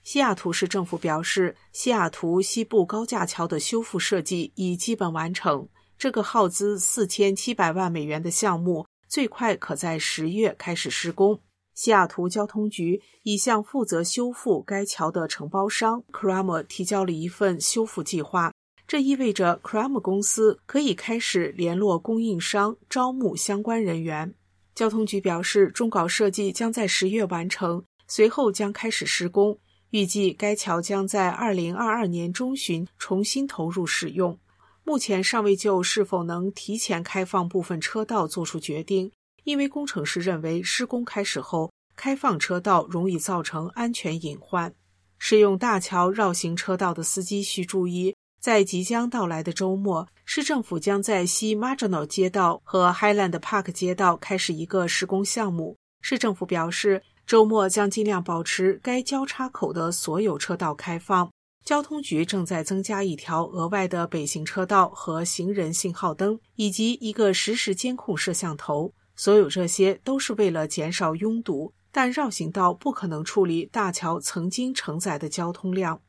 西雅图市政府表示，西雅图西部高架桥的修复设计已基本完成，这个耗资4700万美元的项目最快可在10月开始施工。西雅图交通局已向负责修复该桥的承包商 Kramer 提交了一份修复计划，这意味着 Kramer 公司可以开始联络供应商，招募相关人员。交通局表示，终稿设计将在10月完成，随后将开始施工，预计该桥将在2022年中旬重新投入使用。目前尚未就是否能提前开放部分车道做出决定，因为工程师认为施工开始后，开放车道容易造成安全隐患。使用大桥绕行车道的司机需注意，在即将到来的周末，市政府将在西 Maginot 街道和 Highland Park 街道开始一个施工项目。市政府表示，周末将尽量保持该交叉口的所有车道开放。交通局正在增加一条额外的北行车道和行人信号灯，以及一个实时监控摄像头。所有这些都是为了减少拥堵，但绕行道不可能处理大桥曾经承载的交通量。